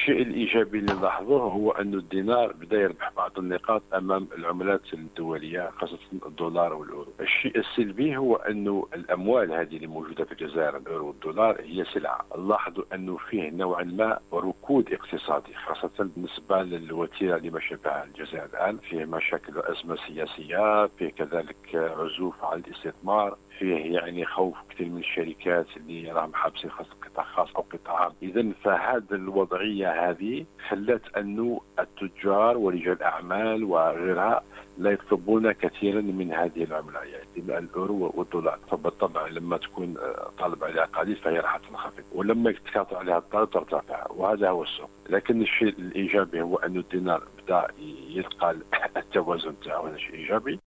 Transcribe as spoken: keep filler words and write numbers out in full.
الشيء الإيجابي اللي لاحظوه هو أن الدينار بدأ يربح بعض النقاط أمام العملات الدولية خاصة الدولار والأورو. الشيء السلبي هو أن الأموال هذه اللي موجودة في الجزائر الأورو والدولار هي سلعة. لاحظوا أنه فيه نوعا ما ركود اقتصادي خاصة بالنسبة للوتيرة اللي ما شابهها الجزائر الآن. فيه مشاكل وأزمة سياسية، فيه كذلك عزوف على الاستثمار، فيه يعني خوف كثير من الشركات اللي راهم حابسين خاصة قطاع خاص أو قطاع عام. إذا فهذه الوضعية هذه خلت أنه التجار ورجال الأعمال وغيرها لا يطلبون كثيرا من هذه العملة، يعني الأورو والدولار. فبالطبع لما تكون طالب عليها قليل فهي راح تنخفض، ولما يتكاثر عليها الطلب ترتفع، وهذا هو السوق. لكن الشيء الإيجابي هو أن الدينار بدأ يلقى التوازن تاعو، هذا شيء إيجابي.